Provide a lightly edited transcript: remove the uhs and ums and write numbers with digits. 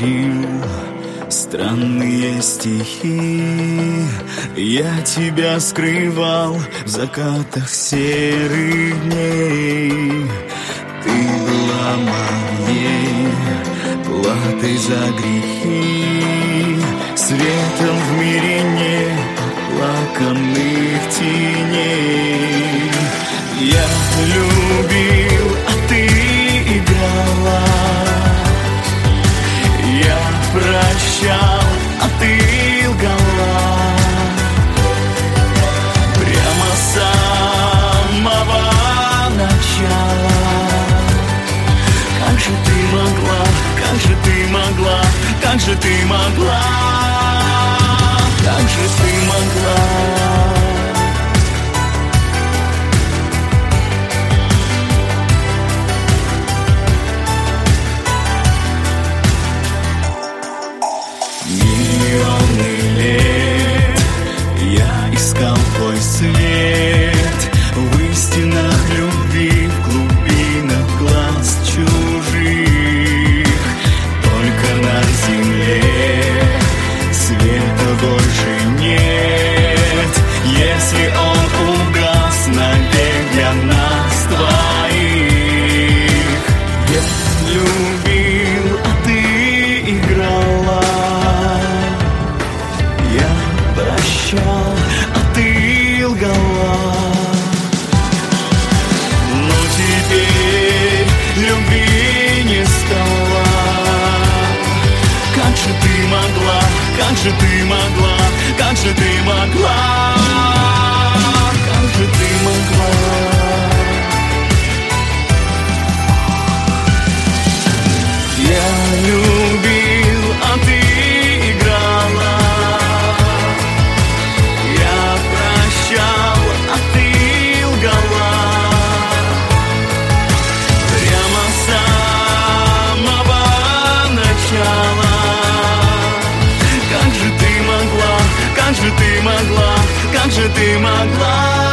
говорил странные стихи. Я тебя скрывал в закатах серых дней. Ты была моей платой за грехи, светом в мире неоплаканных теней. Я любил, а ты играла. Я прощал, а ты лгала. Прямо с самого начала. Как же ты могла, как же ты могла, как же ты могла, как же ты могла. Миллионы лет я искал твой свет в истинах любви, в глубинах глаз чужих. Только на земле света больше нет, если он угас навек для нас двоих. Я любил, а ты играла. Я прощал, а ты лгала. Но теперь любви не стало. Как же ты могла, как же ты могла, как же ты могла, как же ты могла. Я любил, а ты играла. Я прощал, а ты лгала. Прямо с самого начала. Как же ты могла, как же ты могла, как же ты могла.